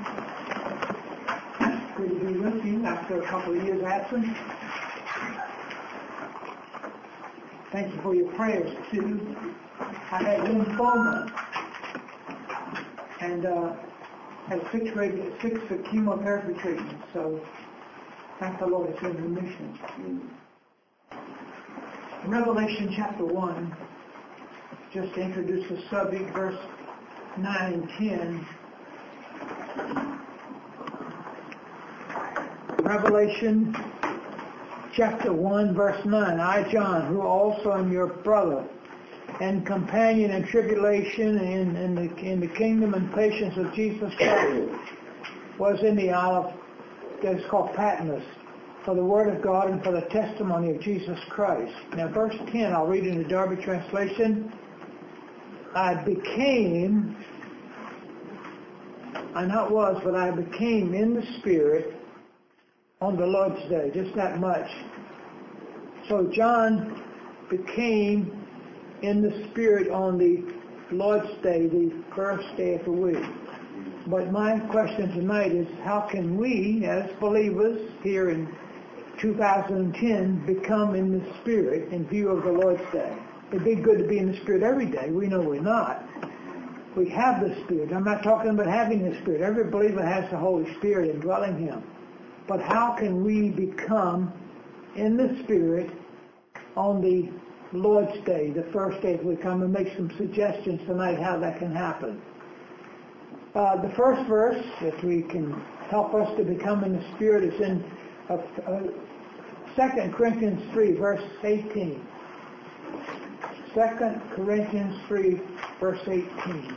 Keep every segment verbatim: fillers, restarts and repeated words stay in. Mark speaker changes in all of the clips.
Speaker 1: Good to be with you after a couple of years absence. Thank you for your prayers too. I had lymphoma and uh, had six, six chemotherapy treatments, so thank the Lord it's in remission. Revelation chapter one, just to introduce the subject, verse nine and ten. Revelation chapter one, verse nine. I, John, who also am your brother and companion in tribulation and in the, in the kingdom and patience of Jesus Christ, was in the isle that's called Patmos for the word of God and for the testimony of Jesus Christ. Now verse ten, I'll read in the Darby translation. I became, I not was, but I became in the Spirit on the Lord's Day, just that much. So John became in the Spirit on the Lord's Day, the first day of the week. But my question tonight is, how can we, as believers here in two thousand ten, become in the Spirit in view of the Lord's Day? It'd be good to be in the Spirit every day. We know we're not. We have the Spirit. I'm not talking about having the Spirit. Every believer has the Holy Spirit indwelling him. But how can we become in the Spirit on the Lord's Day, the first day of the week? I'm going to make some suggestions tonight how that can happen. Uh, the first verse, if we can help us to become in the Spirit, is in uh, uh, Second Corinthians three, verse eighteen. Second Corinthians three, verse eighteen.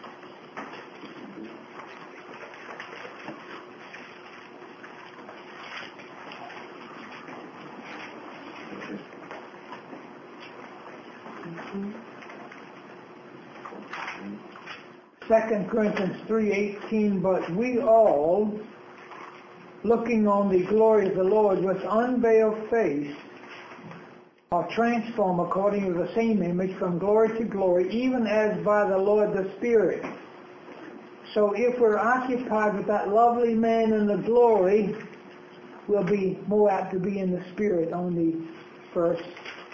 Speaker 1: Second Corinthians three eighteen, but we all, looking on the glory of the Lord with unveiled face, are transformed according to the same image from glory to glory, even as by the Lord the Spirit. So if we're occupied with that lovely man in the glory, we'll be more apt to be in the Spirit on the first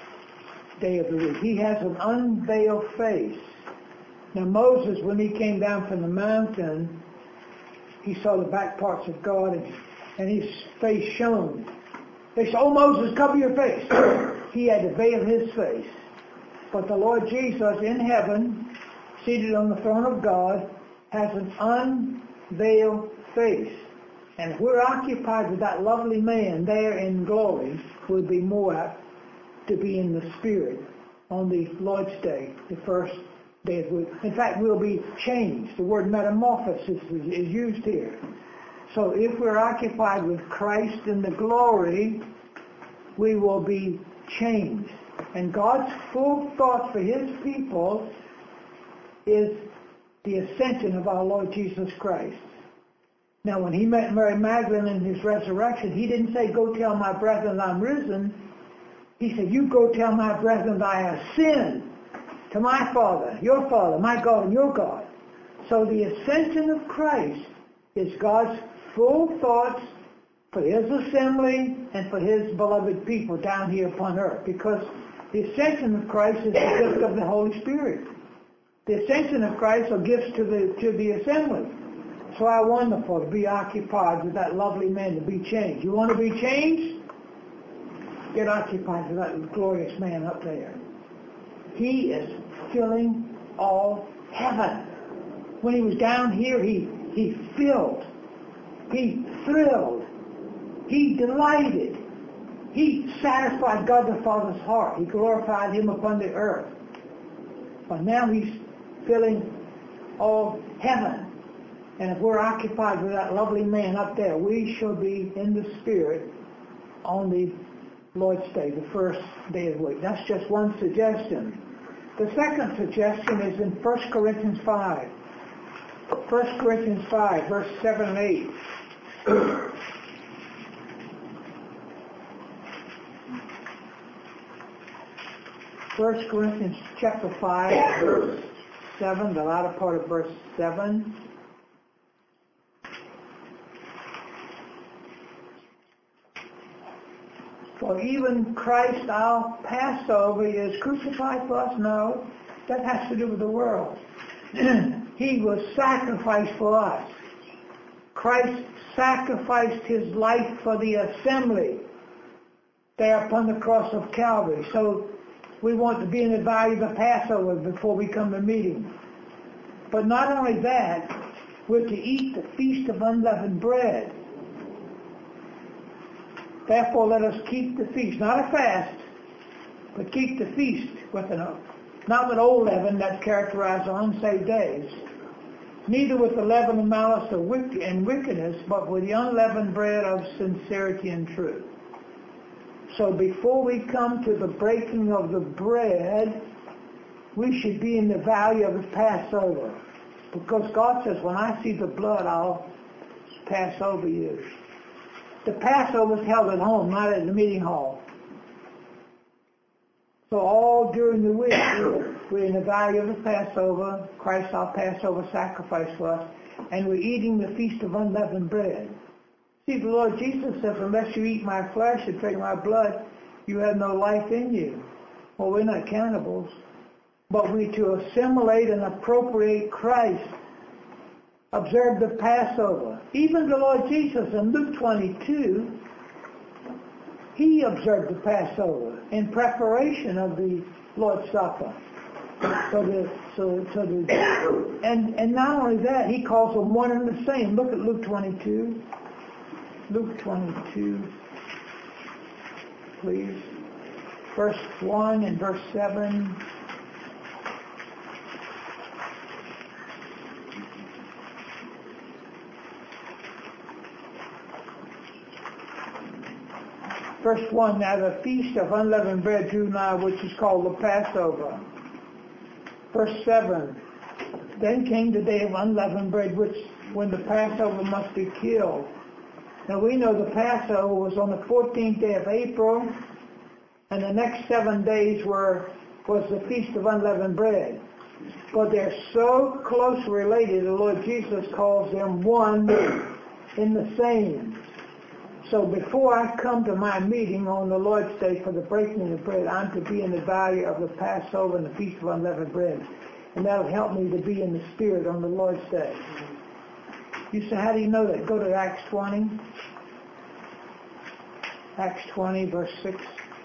Speaker 1: day of the week. He has an unveiled face. Now Moses, when he came down from the mountain, he saw the back parts of God, and, and his face shone. They said, "Oh Moses, cover your face." He had to veil his face. But the Lord Jesus in heaven, seated on the throne of God, has an unveiled face. And if we're occupied with that lovely man there in glory, we'll be more apt to be in the Spirit on the Lord's Day, the first day of the week. In fact, we'll be changed. The word metamorphosis is, is used here. So if we're occupied with Christ in the glory, we will be changed. And God's full thought for his people is the ascension of our Lord Jesus Christ. Now, when he met Mary Magdalene in his resurrection, he didn't say, "Go tell my brethren I'm risen." He said, "You go tell my brethren I ascend to my Father, your Father, my God, and your God." So the ascension of Christ is God's full thoughts for his assembly and for his beloved people down here upon earth, because the ascension of Christ is the gift of the Holy Spirit. The ascension of Christ are gifts to the to the assembly. So how wonderful to be occupied with that lovely man, to be changed. You want to be changed? Get occupied with that glorious man up there. He is filling all heaven. When he was down here, he, he filled. He thrilled. He delighted. He satisfied God the Father's heart. He glorified him upon the earth. But now he's filling all heaven. And if we're occupied with that lovely man up there, we shall be in the Spirit on the Lord's Day, the first day of the week. That's just one suggestion. The second suggestion is in First Corinthians five. First Corinthians five, verse seven and eight. First Corinthians chapter five, verse seven, the latter part of verse seven. For even Christ, our Passover, is crucified for us? No. That has to do with the world. He was sacrificed for us. Christ sacrificed his life for the assembly there upon the cross of Calvary. So we want to be in the value of the Passover before we come to meeting. But not only that, we're to eat the feast of unleavened bread. Therefore, let us keep the feast, not a fast, but keep the feast with an oath. Not with old leaven that characterized our unsaved days, neither with the leaven of malice and wickedness, but with the unleavened bread of sincerity and truth. So before we come to the breaking of the bread, we should be in the value of the Passover. Because God says, when I see the blood, I'll pass over you. The Passover is held at home, not at the meeting hall. So all during the week, we're in the value of the Passover. Christ our Passover sacrifice for us. And we're eating the feast of unleavened bread. See, the Lord Jesus says, unless you eat my flesh and drink my blood, you have no life in you. Well, we're not cannibals. But we're to assimilate and appropriate Christ. Observe the Passover. Even the Lord Jesus in Luke twenty-two, he observed the Passover in preparation of the Lord's Supper. So the, so, so the, and, and not only that, he calls them one and the same. Look at Luke twenty-two. Luke twenty-two, please. Verse one and verse seven. Verse one, now the feast of unleavened bread drew nigh, which is called the Passover. Verse seven, then came the day of unleavened bread, which when the Passover must be killed. Now we know the Passover was on the fourteenth day of April, and the next seven days were was the Feast of Unleavened Bread. But they're so closely related, the Lord Jesus calls them one in the same. So before I come to my meeting on the Lord's Day for the breaking of the bread, I'm to be in the value of the Passover and the Feast of Unleavened Bread. And that'll help me to be in the Spirit on the Lord's Day. You say, how do you know that? Go to Acts twenty. Acts twenty, verse six.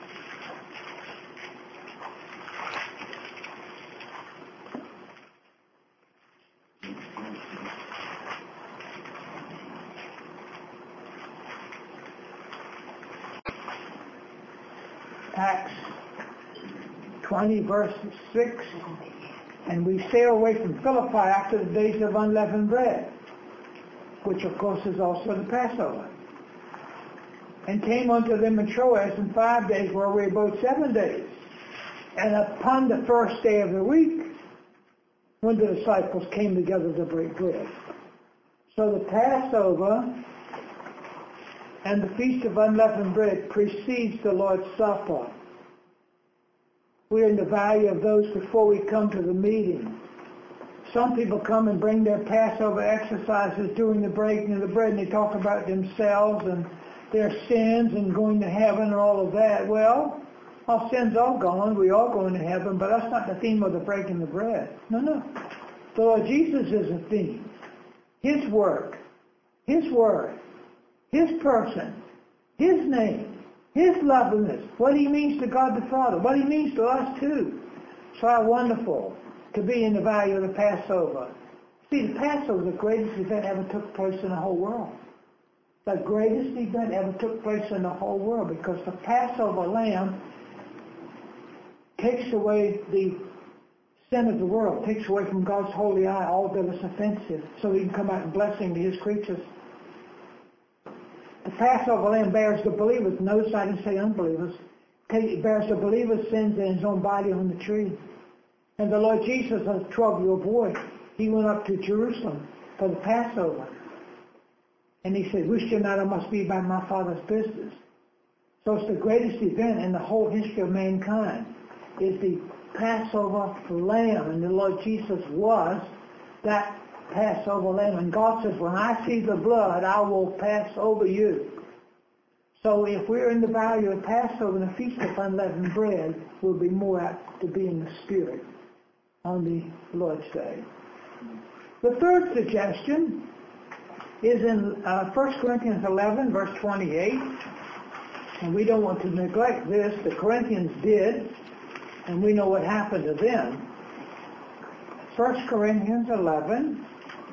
Speaker 1: Acts twenty, verse six. And we sailed away from Philippi after the days of unleavened bread, which of course is also the Passover, and came unto them in Troas in five days, where we abode seven days. And upon the first day of the week, when the disciples came together to break bread. So the Passover and the Feast of Unleavened Bread precedes the Lord's Supper. We're in the value of those before we come to the meeting. Some people come and bring their Passover exercises during the breaking of the bread, and they talk about themselves and their sins and going to heaven and all of that. Well, our sins are gone. We are going to heaven, but that's not the theme of the breaking the bread. No, no. The Lord Jesus is the theme. His work, His word, His person, His name, His loveliness, what He means to God the Father, what He means to us too. So how wonderful to be in the value of the Passover. See, the Passover is the greatest event ever took place in the whole world. The greatest event ever took place in the whole world, because the Passover lamb takes away the sin of the world, takes away from God's holy eye all that is offensive, so He can come out in blessing to His creatures. The Passover lamb bears the believers. Notice I didn't say unbelievers. It bears the believers' sins in His own body on the tree. And the Lord Jesus, as a twelve-year-old boy, He went up to Jerusalem for the Passover. And He said, wish you not, I must be about my Father's business. So it's the greatest event in the whole history of mankind, is the Passover lamb. And the Lord Jesus was that Passover lamb. And God says, when I see the blood, I will pass over you. So if we're in the value of Passover and the Feast of Unleavened Bread, we'll be more apt to be in the Spirit on the Lord's Day. The third suggestion is in uh, First Corinthians eleven, verse twenty-eight. And we don't want to neglect this. The Corinthians did, and we know what happened to them. First Corinthians eleven.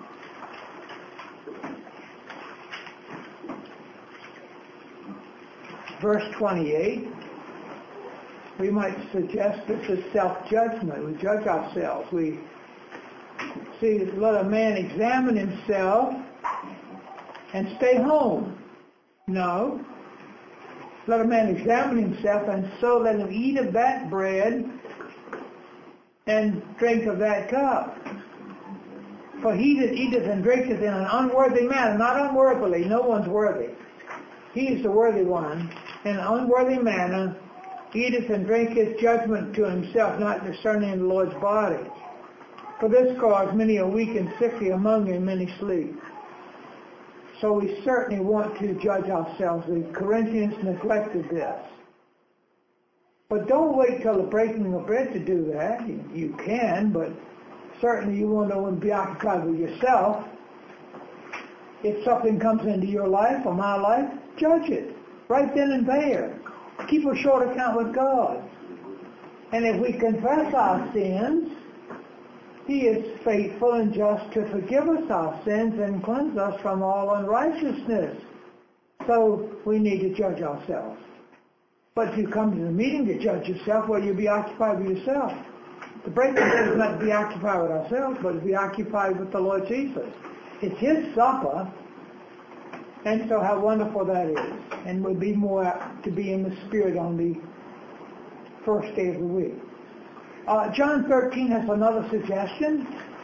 Speaker 1: Verse twenty-eight. We might suggest this is self-judgment. We judge ourselves. We see, let a man examine himself and stay home. No. Let a man examine himself, and so let him eat of that bread and drink of that cup. For he that eateth and drinketh in an unworthy manner, not unworthily, no one's worthy. He is the worthy one. In an unworthy manner, eateth and drinketh judgment to himself, not discerning the Lord's body. For this cause many are weak and sickly among you, and many sleep. So we certainly want to judge ourselves. The Corinthians neglected this. But don't wait till the breaking of bread to do that. You can, but certainly you want to be occupied with yourself. If something comes into your life or my life, judge it right then and there. Keep a short account with God. And if we confess our sins, He is faithful and just to forgive us our sins and cleanse us from all unrighteousness. So we need to judge ourselves. But if you come to the meeting to judge yourself, well, you'll be occupied with yourself. The breaking bread is not to be occupied with ourselves, but to be occupied with the Lord Jesus. It's His supper, and so how wonderful that is. And we'll be more apt to be in the Spirit on the first day of the week. Uh, John thirteen has another suggestion.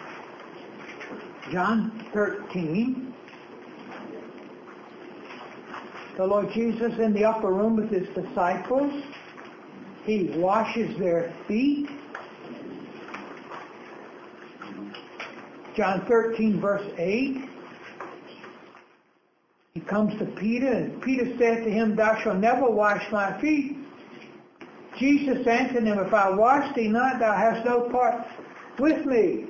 Speaker 1: John thirteen. The Lord Jesus in the upper room with His disciples. He washes their feet. John thirteen, verse eight. He comes to Peter, and Peter said to him, Thou shalt never wash my feet. Jesus answered him, If I wash thee not, thou hast no part with me.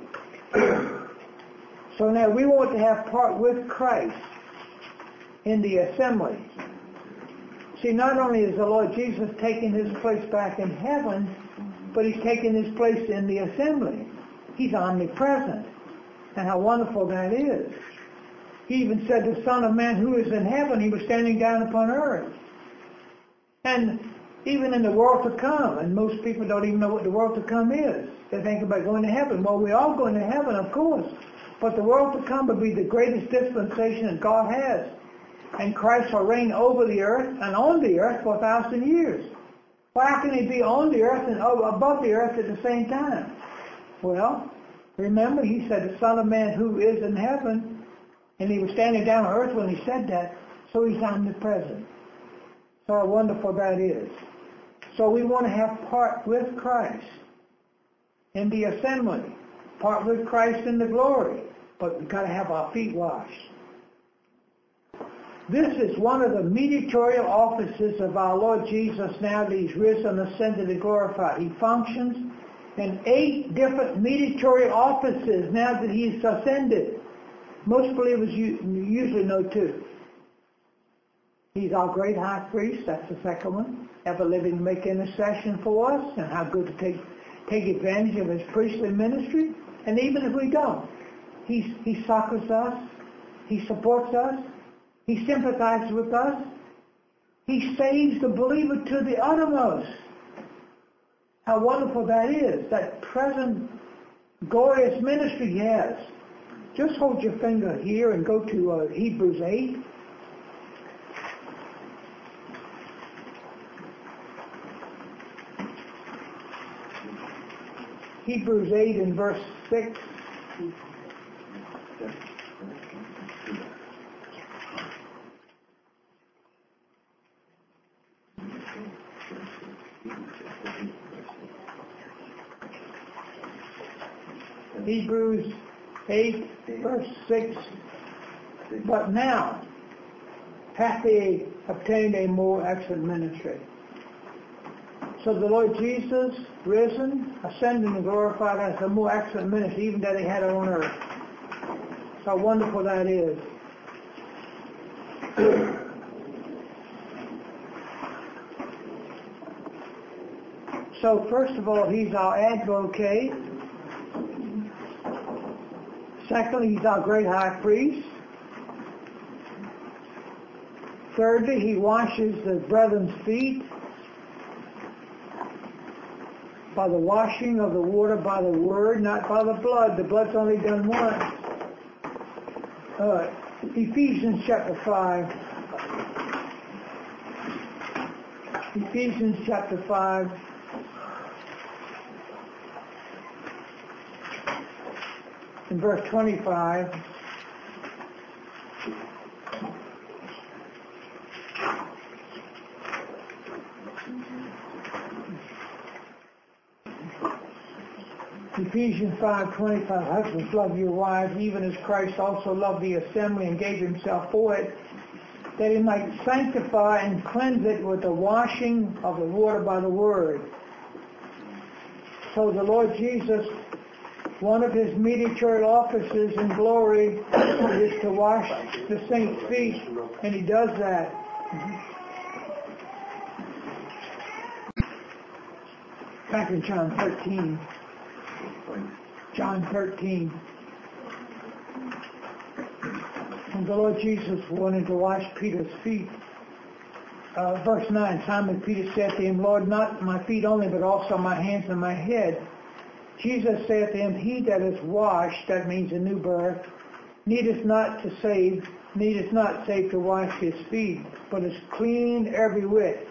Speaker 1: So now we want to have part with Christ in the assembly. See, not only is the Lord Jesus taking His place back in heaven, but He's taking His place in the assembly. He's omnipresent. And how wonderful that is. He even said, the Son of Man who is in heaven, He was standing down upon earth. And even in the world to come, and most people don't even know what the world to come is. They think about going to heaven. Well, we're all going to heaven, of course. But the world to come will be the greatest dispensation that God has. And Christ will reign over the earth and on the earth for a thousand years. Well, how can He be on the earth and above the earth at the same time? Well, remember, He said, the Son of Man who is in heaven, and He was standing down on earth when He said that, so He's omnipresent. So how wonderful that is. So we want to have part with Christ in the assembly, part with Christ in the glory, but we've got to have our feet washed. This is one of the mediatorial offices of our Lord Jesus now that He's risen, ascended, and glorified. He functions in eight different mediatorial offices now that He's ascended. Most believers usually know two. He's our great high priest, that's the second one, ever living to make intercession for us, and how good to take take advantage of His priestly ministry. And even if we don't, He's, He succors us, He supports us, He sympathizes with us, He saves the believer to the uttermost. How wonderful that is, that present glorious ministry He has. Just hold your finger here and go to uh, Hebrews eight. Hebrews eight and verse six. Hebrews eight, verse six. But now, hath he obtained a more excellent ministry. So the Lord Jesus, risen, ascended and glorified, has a more excellent ministry even that he had on earth. How wonderful that is. So first of all, he's our advocate. Secondly, he's our great high priest. Thirdly, he washes the brethren's feet by the washing of the water by the word, not by the blood. The blood's only done once. Uh, Ephesians chapter five. Ephesians chapter five. In verse twenty-five. Ephesians five twenty-five, husbands, love your wives, even as Christ also loved the assembly and gave himself for it, that he might sanctify and cleanse it with the washing of the water by the word. So the Lord Jesus, one of his mediatorial offices in glory is to wash the saints' feet, and he does that. Back in John thirteen. John thirteen. And the Lord Jesus wanted to wash Peter's feet. Uh, verse nine, Simon Peter said to him, Lord, not my feet only, but also my hands and my head. Jesus said to him, he that is washed, that means a new birth, needeth not to save, needeth not save to wash his feet, but is clean every whit.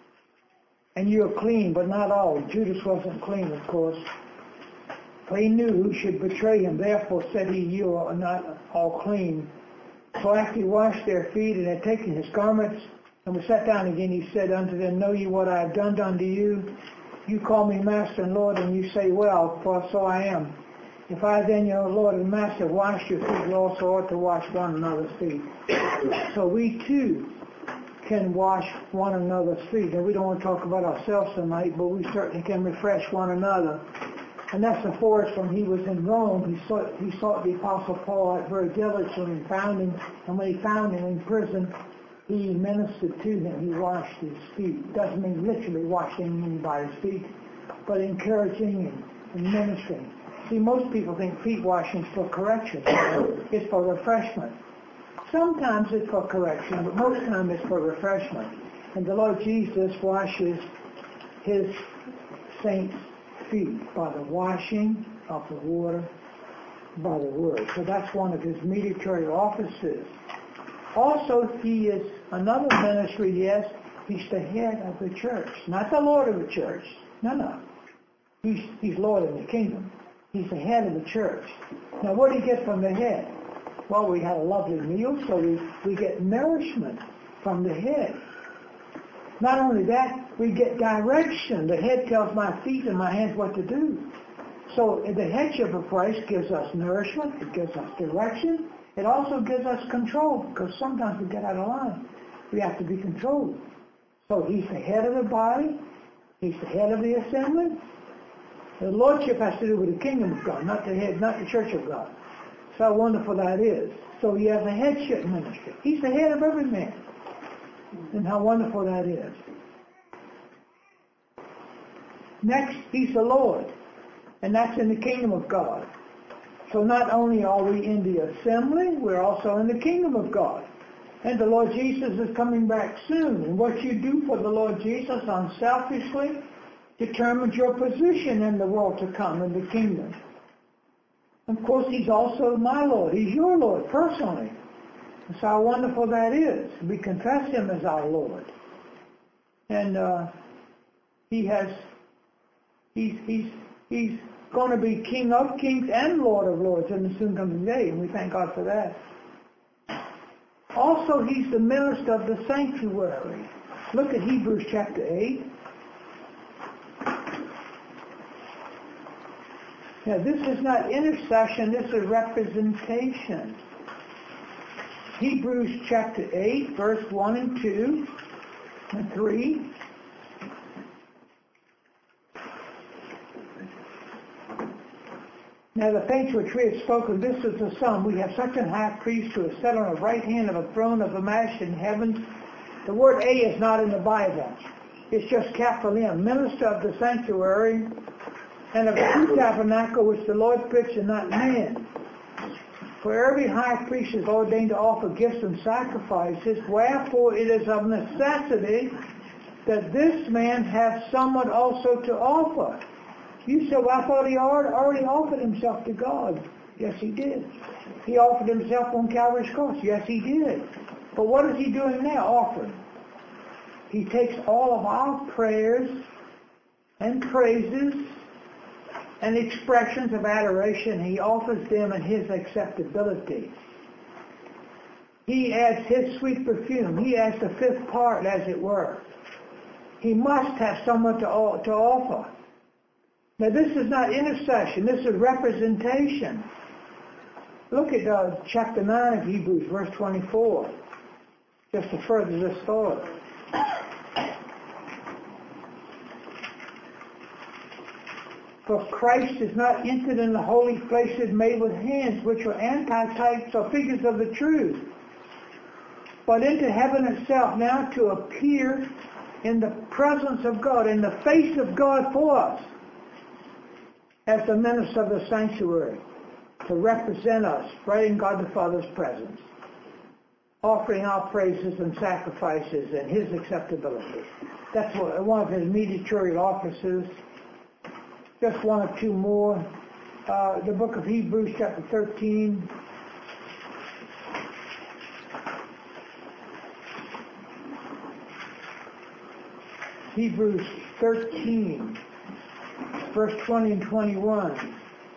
Speaker 1: And you are clean, but not all. Judas wasn't clean, of course. For he knew who should betray him. Therefore said he, you are not all clean. So after he washed their feet and had taken his garments and was sat down again, he said unto them, know ye what I have done unto you? You call me Master and Lord, and you say, well, for so I am. If I then, your Lord and Master, wash your feet, you also ought to wash one another's feet. So we too can wash one another's feet. And we don't want to talk about ourselves tonight, but we certainly can refresh one another. And that's the forest when he was in Rome. He sought, he sought the Apostle Paul out very diligently and found him. And when he found him in prison, he ministered to him. He washed his feet. Doesn't mean literally washing anybody's feet, but encouraging him and ministering. See, most people think feet washing is for correction. It's for refreshment. Sometimes it's for correction, but most times it's for refreshment. And the Lord Jesus washes his saints' feet by the washing of the water by the word. So that's one of his mediatorial offices. Also, he is another ministry, yes, he's the head of the church. Not the Lord of the church. No, no. He's, he's Lord of the kingdom. He's the head of the church. Now, what do you get from the head? Well, we had a lovely meal, so we, we get nourishment from the head. Not only that, we get direction. The head tells my feet and my hands what to do. So the headship of Christ gives us nourishment. It gives us direction. It also gives us control, because sometimes we get out of line. We have to be controlled. So he's the head of the body. He's the head of the assembly. The lordship has to do with the kingdom of God, not the head, not the church of God. So how wonderful that is. So he has a headship ministry. He's the head of every man. And how wonderful that is. Next, he's the Lord. And that's in the kingdom of God. So not only are we in the assembly, we're also in the kingdom of God. And the Lord Jesus is coming back soon. And what you do for the Lord Jesus unselfishly determines your position in the world to come, in the kingdom. Of course, he's also my Lord. He's your Lord, personally. That's how wonderful that is. We confess him as our Lord. And uh, he has, he's, he's, he's going to be King of kings and Lord of lords in the soon coming day, and we thank God for that. Also, he's the minister of the sanctuary. Look at Hebrews chapter eight. Now, this is not intercession, this is representation. Hebrews chapter eight, verse one and two and three. Now the things which we have spoken, this is the sum. We have such a high priest who is set on the right hand of the throne of the Majesty in heaven. The word A is not in the Bible. It's just capital M. Minister of the sanctuary and of the true tabernacle which the Lord pitched and not man. For every high priest is ordained to offer gifts and sacrifices. Wherefore it is of necessity that this man have someone also to offer. You said, well, I thought he already offered himself to God. Yes, he did. He offered himself on Calvary's cross. Yes, he did. But what is he doing now? Offering. He takes all of our prayers and praises and expressions of adoration. He offers them in his acceptability. He adds his sweet perfume. He adds the fifth part, as it were. He must have someone to, to offer. Now this is not intercession, this is representation. Look at uh, chapter nine of Hebrews, verse twenty-four, just to further this thought. For Christ is not entered in the holy places made with hands, which are antitypes or figures of the truth, but into heaven itself, now to appear in the presence of God, in the face of God for us, as the minister of the sanctuary, to represent us right in God the Father's presence, offering our praises and sacrifices and his acceptability. That's what, one of his mediatorial offices. Just one or two more. Uh, the book of Hebrews, chapter thirteen. Hebrews thirteen. Verse twenty and twenty-one.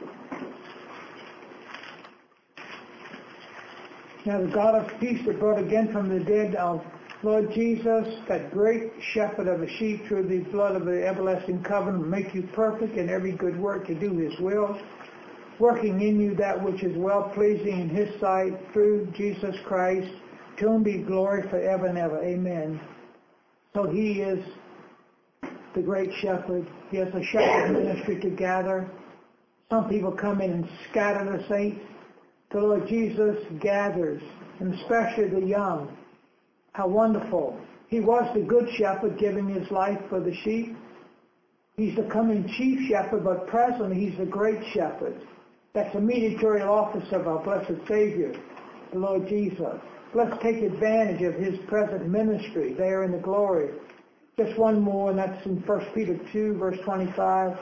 Speaker 1: Now the God of peace that brought again from the dead our Lord Jesus, that great shepherd of the sheep, through the blood of the everlasting covenant, make you perfect in every good work to do his will, working in you that which is well-pleasing in his sight, through Jesus Christ, to whom be glory forever and ever. Amen. So he is the great shepherd. He has a shepherd ministry to gather. Some people come in and scatter the saints. The Lord Jesus gathers, and especially the young. How wonderful. He was the good shepherd, giving his life for the sheep. He's the coming chief shepherd, but presently he's the great shepherd. That's the mediatorial office of our blessed Savior, the Lord Jesus. Let's take advantage of his present ministry there in the glory. Just one more, and that's in First Peter two, verse twenty-five.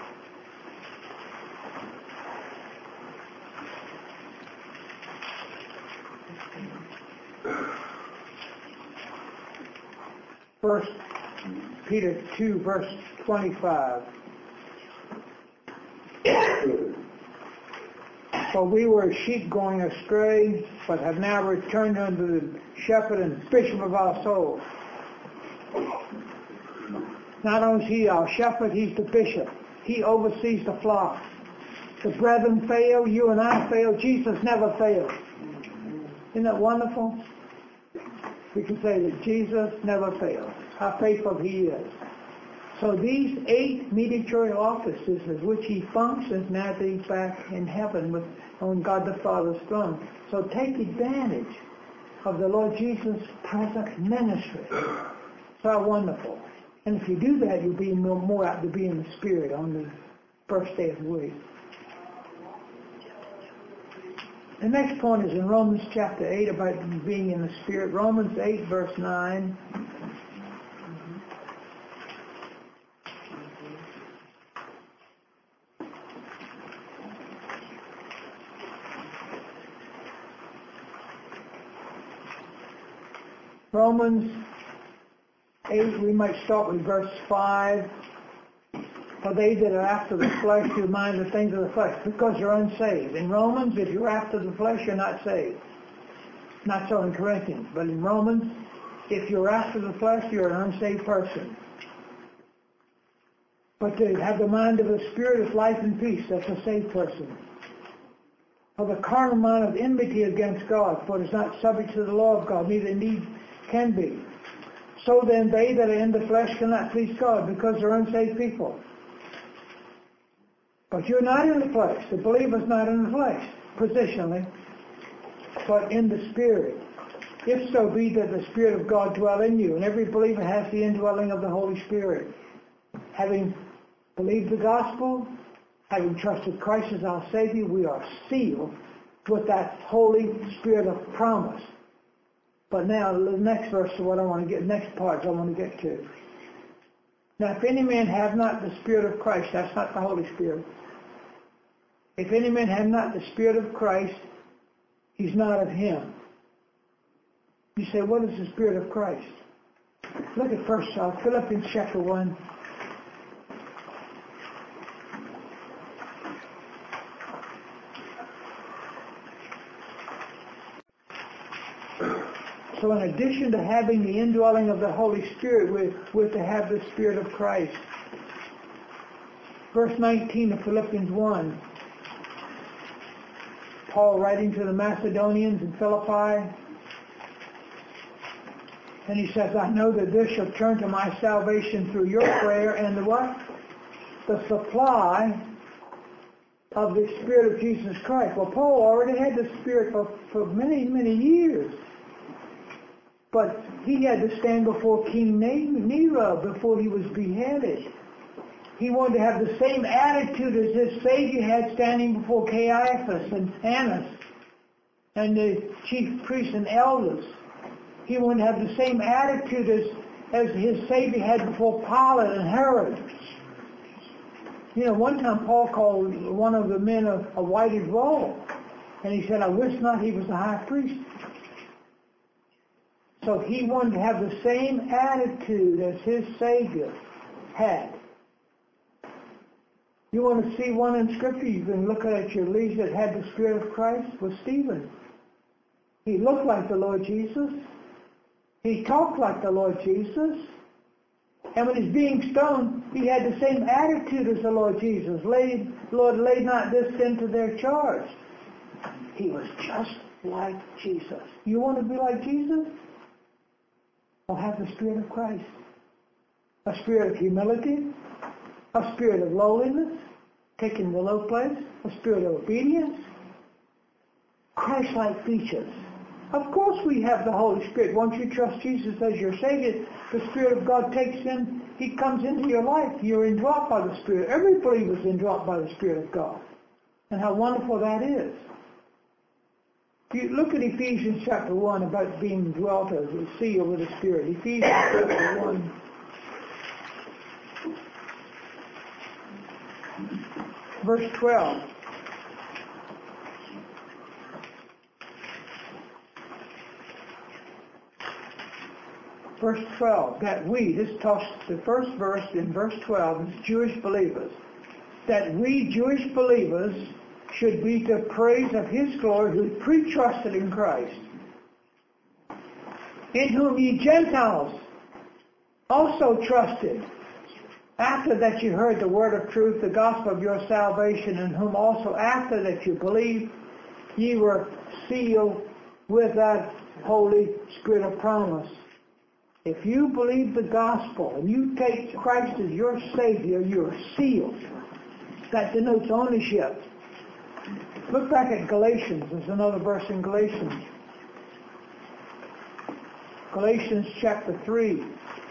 Speaker 1: First Peter two, verse twenty-five. For we were sheep going astray, but have now returned unto the shepherd and bishop of our souls. Not only is he our shepherd, he's the bishop. He oversees the flock. The brethren fail, you and I fail. Jesus never fails. Isn't that wonderful? We can say that Jesus never fails. How faithful he is. So these eight mediatorial offices as which he functions, now that he's back in heaven with on God the Father's throne. So take advantage of the Lord Jesus' present ministry. So wonderful. And if you do that, you'll be more, more apt to be in the Spirit on the first day of the week. The next point is in Romans chapter eight about being in the Spirit. Romans eight, verse nine. Romans eight, we might start with verse five. For they that are after the flesh do mind the things of the flesh, because you're unsaved. In Romans, if you're after the flesh, you're not saved. Not so in Corinthians, but in Romans, if you're after the flesh, you're an unsaved person. But to have the mind of the Spirit is life and peace. That's a saved person. For the carnal mind of enmity against God, for it is not subject to the law of God, neither indeed can be. So then they that are in the flesh cannot please God, because they're unsaved people. But you're not in the flesh. The believer's not in the flesh, positionally, but in the Spirit. If so be that the Spirit of God dwell in you. And every believer has the indwelling of the Holy Spirit. Having believed the gospel, having trusted Christ as our Savior, we are sealed with that Holy Spirit of promise. But now, the next verse is what I want to get, next part I want to get to. Now, if any man have not the Spirit of Christ, that's not the Holy Spirit. If any man have not the Spirit of Christ, he's not of him. You say, what is the Spirit of Christ? Look at first uh, Philippians chapter one. So in addition to having the indwelling of the Holy Spirit, we're, we're to have the Spirit of Christ. Verse nineteen of Philippians one. Paul writing to the Macedonians in Philippi. And he says, I know that this shall turn to my salvation through your prayer and the what? The supply of the Spirit of Jesus Christ. Well, Paul already had the Spirit for, for many, many years. But he had to stand before King Nero before he was beheaded. He wanted to have the same attitude as his Savior had standing before Caiaphas and Annas and the chief priests and elders. He wanted to have the same attitude as, as his Savior had before Pilate and Herod. You know, one time Paul called one of the men a, a whited roll. And he said, I wish not he was the high priest. So he wanted to have the same attitude as his Savior had. You want to see one in Scripture? You can look at your leisure that had the Spirit of Christ was Stephen. He looked like the Lord Jesus. He talked like the Lord Jesus. And when he's being stoned, he had the same attitude as the Lord Jesus. Lay, Lord, lay not this sin to their charge. He was just like Jesus. You want to be like Jesus? Well, have the Spirit of Christ. A spirit of humility, a spirit of lowliness, taking the low place, a spirit of obedience, Christ-like features. Of course we have the Holy Spirit. Once you trust Jesus as your Savior, the Spirit of God takes in, He comes into your life. You're indwelt by the Spirit. Every believer is indwelt by the Spirit of God. And how wonderful that is. You look at Ephesians chapter one about being dwelt as a seal with the Spirit. Ephesians chapter one. Verse twelve. Verse twelve, that we, this talks, the first verse in verse twelve is Jewish believers, that we Jewish believers should be to praise of His glory who pre-trusted in Christ, in whom ye Gentiles also trusted, after that you heard the word of truth, the gospel of your salvation, in whom also after that you believed, ye were sealed with that Holy Spirit of promise. If you believe the gospel and you take Christ as your Savior, you're sealed. That denotes ownership. Look back at Galatians. There's another verse in Galatians. Galatians chapter three.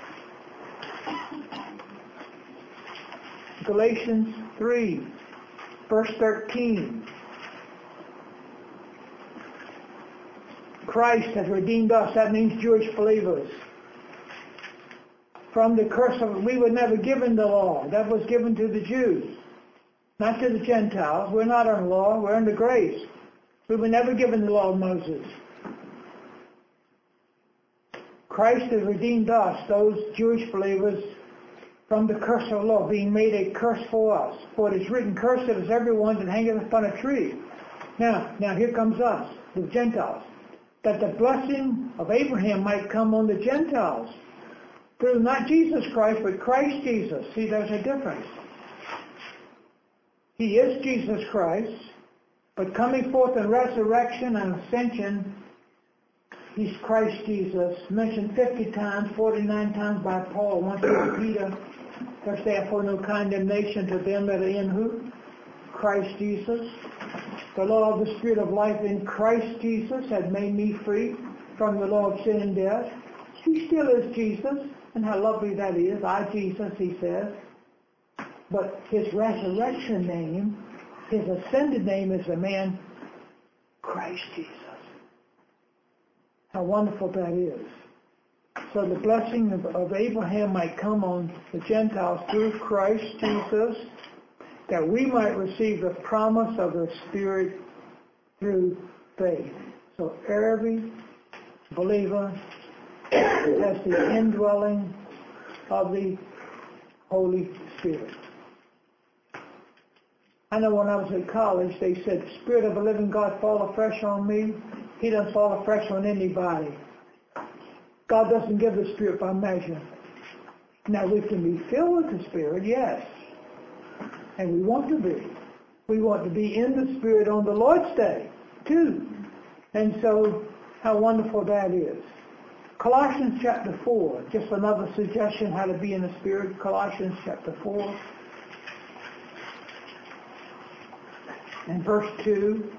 Speaker 1: Galatians three, verse thirteen. Christ has redeemed us. That means Jewish believers. From the curse of, we were never given the law. That was given to the Jews, not to the Gentiles. We're not under law. We're under grace. We were never given the law of Moses. Christ has redeemed us, those Jewish believers, from the curse of the law, being made a curse for us. For it is written, cursed is everyone that hangeth upon a tree. Now, now here comes us, the Gentiles, that the blessing of Abraham might come on the Gentiles. Through not Jesus Christ, but Christ Jesus. See, there's a difference. He is Jesus Christ, But coming forth in resurrection and ascension, he's Christ Jesus, mentioned fifty times, forty-nine times by Paul, once by Peter. There's therefore no condemnation to them that are in who? Christ Jesus. The law of the Spirit of life in Christ Jesus had made me free from the law of sin and death. He still is Jesus, and how lovely that is. I, Jesus, he says. But his resurrection name, his ascended name is the man Christ Jesus. How wonderful that is. So the blessing of, of Abraham might come on the Gentiles through Christ Jesus, that we might receive the promise of the Spirit through faith. So every believer has the indwelling of the Holy Spirit. I know when I was at college, they said, Spirit of the living God fall afresh on me. He doesn't fall afresh on anybody. God doesn't give the Spirit by measure. Now, we can be filled with the Spirit, yes. And we want to be. We want to be in the Spirit on the Lord's Day, too. And so, how wonderful that is. Colossians chapter four, just another suggestion how to be in the Spirit. Colossians chapter four. And verse two.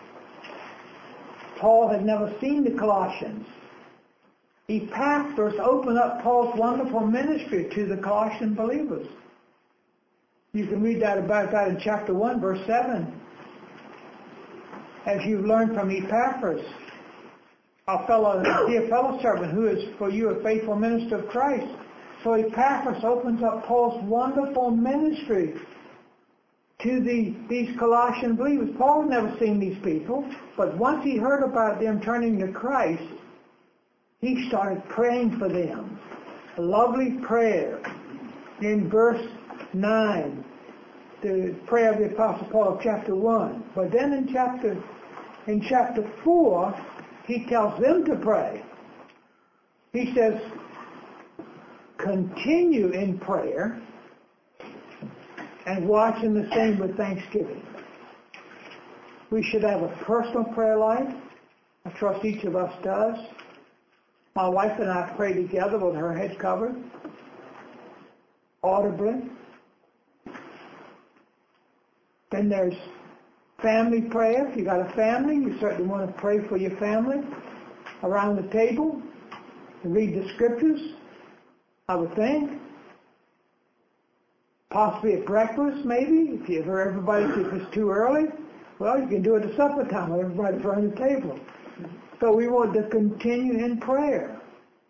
Speaker 1: Paul had never seen the Colossians. Epaphras opened up Paul's wonderful ministry to the Colossian believers. You can read that about that in chapter one, verse seven. As you've learned from Epaphras, our fellow, dear fellow servant, who is for you a faithful minister of Christ. So Epaphras opens up Paul's wonderful ministry to the, these Colossian believers. Paul had never seen these people, but once he heard about them turning to Christ, he started praying for them. A lovely prayer in verse nine, the prayer of the Apostle Paul of chapter one. But then in chapter, in chapter four, he tells them to pray. He says, continue in prayer and watch in the same with thanksgiving. We should have a personal prayer life. I trust each of us does. My wife and I pray together with her head covered, audibly. Then there's family prayer. If you got a family, you certainly want to pray for your family around the table and read the scriptures, I would think. Possibly at breakfast, maybe, if you for everybody, if it's too early. Well, you can do it at supper time with everybody around the table. So we want to continue in prayer.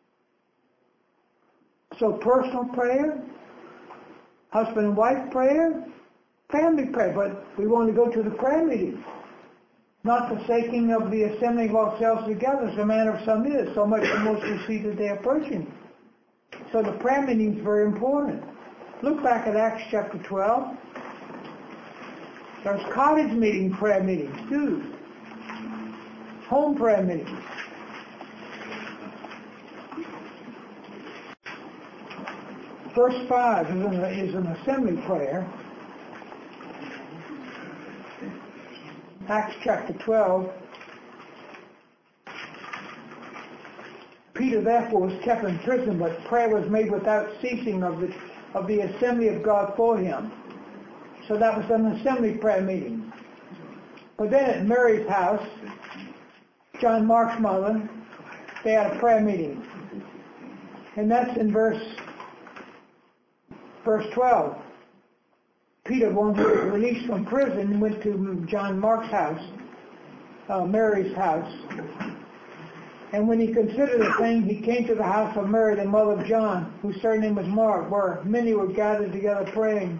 Speaker 1: So personal prayer, husband and wife prayer, family prayer, but we want to go to the prayer meeting. Not forsaking of the assembling of ourselves together, as a manner of some is, so much the most we see the day approaching. So the prayer meeting is very important. Look back at Acts chapter twelve. There's cottage meeting prayer meetings too. Home prayer meetings. Verse five is an, is an assembly prayer. Acts chapter twelve. Peter therefore was kept in prison, but prayer was made without ceasing of the of the assembly of God for him. So that was an assembly prayer meeting. But then at Mary's house, John Mark's mother, they had a prayer meeting. And that's in verse verse twelve. Peter, when he was released from prison, went to John Mark's house, uh, Mary's house. And when he considered the thing, he came to the house of Mary, the mother of John, whose surname was Mark, where many were gathered together praying.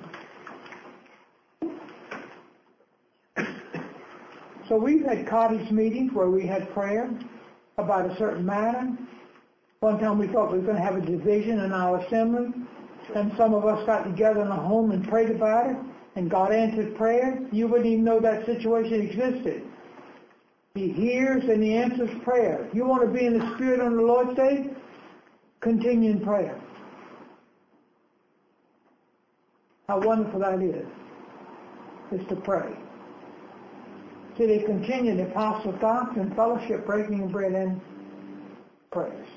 Speaker 1: So we've had cottage meetings where we had prayer about a certain matter. One time we thought we were going to have a division in our assembly, and some of us got together in a home and prayed about it, and God answered prayer. You wouldn't even know that situation existed. He hears and he answers prayer. You want to be in the Spirit on the Lord's Day? Continue in prayer. How wonderful that is, is to pray. See, they continue in the apostles' doctrine, fellowship, breaking of bread, and prayers.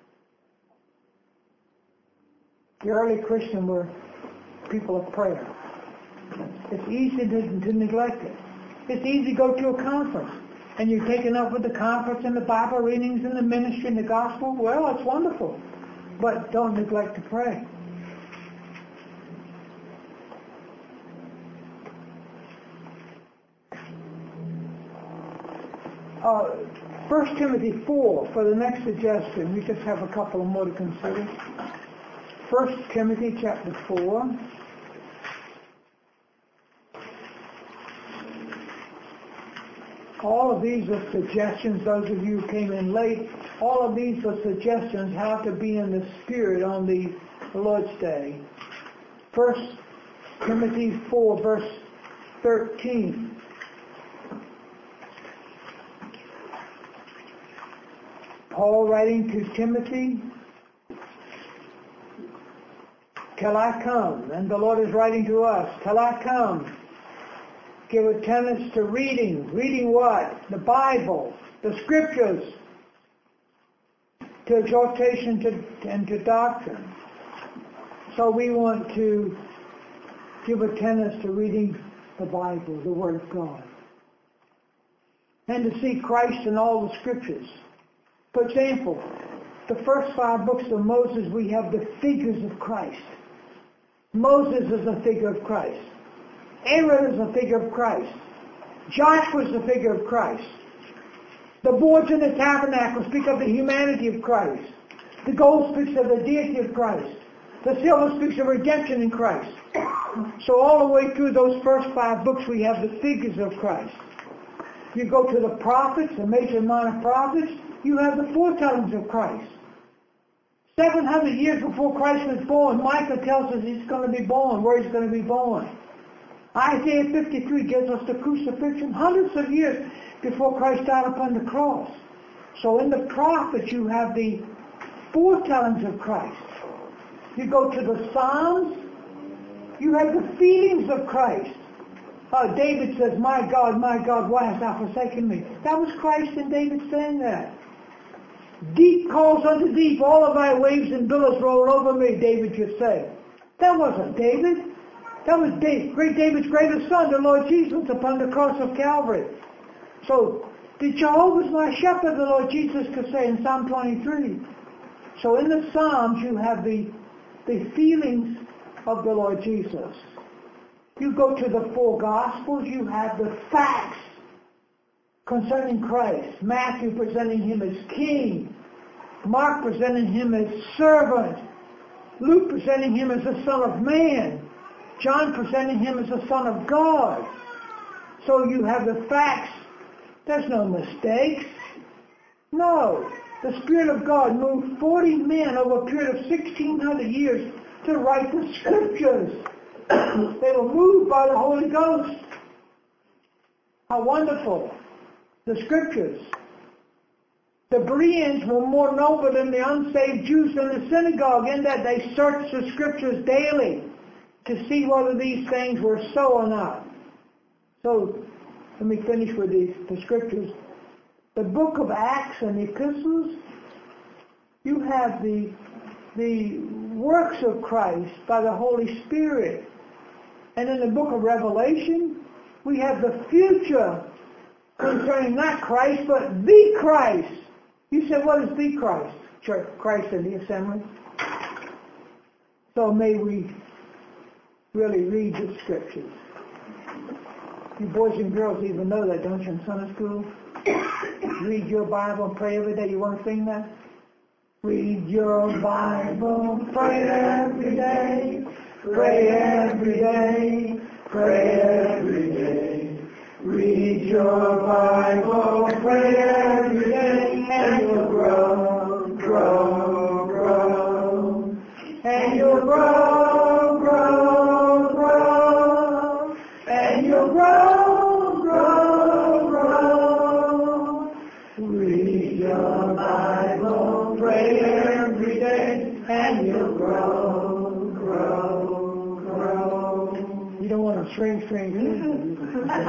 Speaker 1: The early Christians were people of prayer. It's easy to, to neglect it. It's easy to go to a conference and you're taken up with the conference and the Bible readings and the ministry and the gospel. Well, it's wonderful. But don't neglect to pray. Uh, First Timothy four, for the next suggestion, we just have a couple more to consider. First Timothy chapter four. All of these are suggestions, those of you who came in late, all of these are suggestions how to be in the Spirit on the Lord's Day. First Timothy four, verse thirteen. Paul writing to Timothy, till I come, and the Lord is writing to us, till I come, give attendance to reading. Reading what? The Bible, the Scriptures, to exhortation to, and to doctrine. So we want to give attendance to reading the Bible, the Word of God, and to see Christ in all the Scriptures. For example, the first five books of Moses, we have the figures of Christ. Moses is a figure of Christ. Aaron is a figure of Christ. Joshua is a figure of Christ. The boards in the tabernacle speak of the humanity of Christ. The gold speaks of the deity of Christ. The silver speaks of redemption in Christ. So all the way through those first five books we have the figures of Christ. You go to the prophets, the major and minor prophets, you have the foretellings of Christ. seven hundred years before Christ was born, Micah tells us he's going to be born, where he's going to be born. Isaiah fifty-three gives us the crucifixion hundreds of years before Christ died upon the cross. So in the prophets you have the foretellings of Christ. You go to the Psalms, you have the feelings of Christ. Uh, David says, my God, my God, why hast thou forsaken me? That was Christ and David saying that. Deep calls unto deep, all of thy waves and billows roll over me, David just said. That wasn't David. That was David, great David's greatest son, the Lord Jesus, upon the cross of Calvary. So, the Jehovah's my shepherd, the Lord Jesus could say in Psalm twenty-three. So in the Psalms you have the, the feelings of the Lord Jesus. You go to the four Gospels, you have the facts concerning Christ. Matthew presenting him as king. Mark presenting him as servant. Luke presenting him as the Son of Man. John presenting him as the Son of God. So you have the facts. There's no mistakes. No. The Spirit of God moved forty men over a period of sixteen hundred years to write the Scriptures. They were moved by the Holy Ghost. How wonderful. The Scriptures. The Bereans were more noble than the unsaved Jews in the synagogue in that they searched the Scriptures daily to see whether these things were so or not. So, let me finish with these, the Scriptures. The book of Acts and the epistles, you have the, the works of Christ by the Holy Spirit. And in the book of Revelation, we have the future concerning not Christ, but the Christ. You said, what is the Christ? Church, Christ in the assembly. So may we really read the Scriptures. You boys and girls even know that, don't you, in Sunday school? Read your Bible and pray every day. You want to sing that? Read your Bible, pray every day. Pray every day. Pray every day. Read your Bible, pray every day, and you'll grow, grow, grow. And you'll grow, grow, grow. And you'll grow, grow, grow. Read your Bible, pray every day, and you'll grow, grow, grow. You don't want a string, string, string.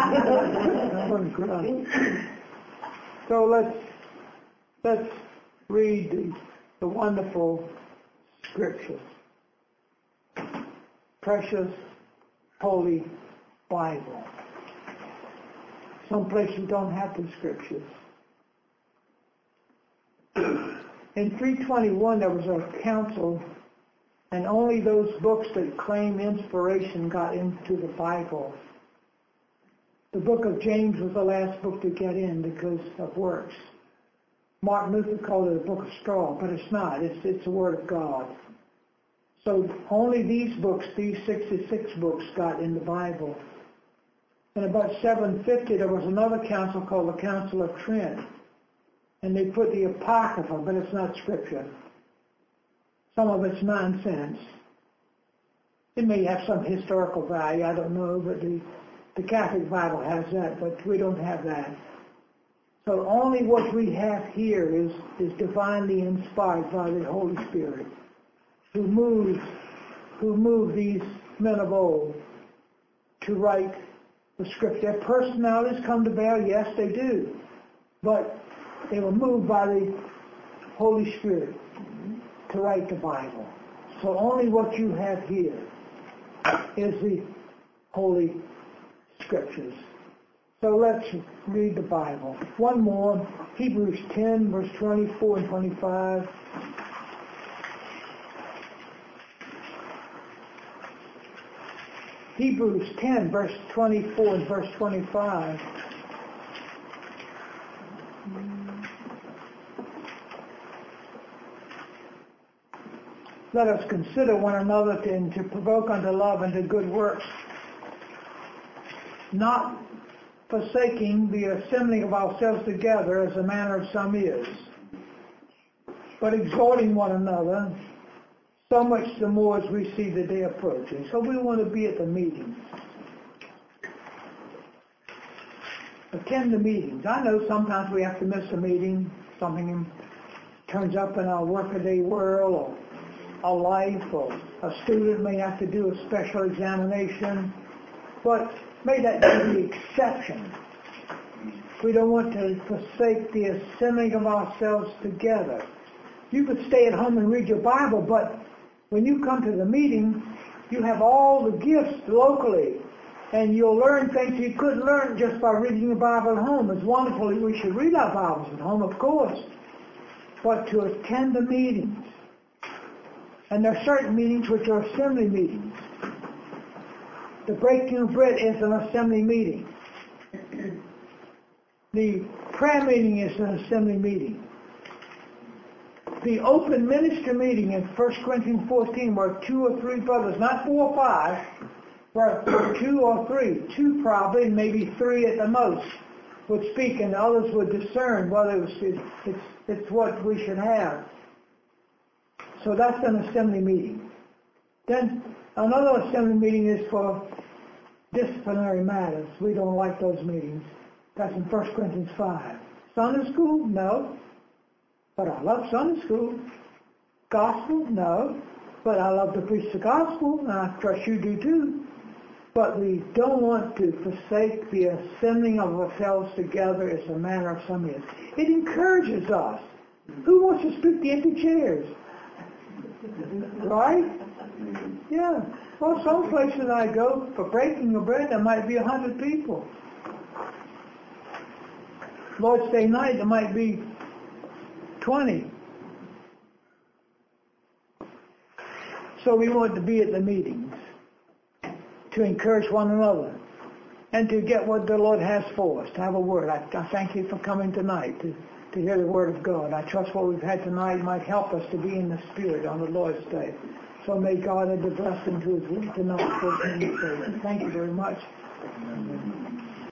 Speaker 1: So let's let's read the, the wonderful Scriptures. Precious, holy Bible. Some places don't have the Scriptures. In three twenty-one, there was a council, and only those books that claim inspiration got into the Bible. The book of James was the last book to get in because of works. Martin Luther called it a book of straw, but it's not. It's, it's the Word of God. So only these books, these sixty-six books, got in the Bible. In about seven fifty, there was another council called the Council of Trent. And they put the Apocrypha, but it's not Scripture. Some of it's nonsense. It may have some historical value, I don't know, but the, the Catholic Bible has that, but we don't have that. So only what we have here is, is divinely inspired by the Holy Spirit, who moved, who moved these men of old to write the Scripture. Their personalities come to bear, yes, they do. But they were moved by the Holy Spirit to write the Bible. So only what you have here is the Holy Scriptures. So let's read the Bible. One more, Hebrews ten, verse twenty-four and twenty-five. Hebrews ten, verse twenty-four and verse twenty-five. Let us consider one another to, to provoke unto love and to good works, not forsaking the assembling of ourselves together as the manner of some is, but exhorting one another, so much the more as we see the day approaching. So we want to be at the meetings. Attend the meetings. I know sometimes we have to miss a meeting. Something turns up in our workaday world, or a life, or a student may have to do a special examination, but may that be the exception. We don't want to forsake the assembling of ourselves together. You could stay at home and read your Bible, but when you come to the meeting, you have all the gifts locally, and you'll learn things you couldn't learn just by reading your Bible at home. It's wonderful that we should read our Bibles at home, of course, but to attend the meetings. And there are certain meetings which are assembly meetings. The breaking of bread is an assembly meeting. The prayer meeting is an assembly meeting. The open ministry meeting in First Corinthians fourteen, where two or three brothers, not four or five, where two or three, two probably, maybe three at the most, would speak, and others would discern whether it was, it's, it's, it's what we should have. So that's an assembly meeting. Then another assembly meeting is for disciplinary matters. We don't like those meetings. That's in First Corinthians five. Sunday school? No. But I love Sunday school. Gospel? No. But I love to preach the gospel, and I trust you do too. But we don't want to forsake the assembling of ourselves together as a manner of some is. It encourages us. Who wants to speak the empty chairs? Right? Yeah. Well, some places I go for breaking of bread, there might be a hundred people. Lord's Day night, there might be twenty. So we want to be at the meetings to encourage one another and to get what the Lord has for us, to have a word. I, I thank you for coming tonight to, to hear the word of God. I trust what we've had tonight might help us to be in the Spirit on the Lord's Day. So may God add the blessing to his word tonight. Thank you very much.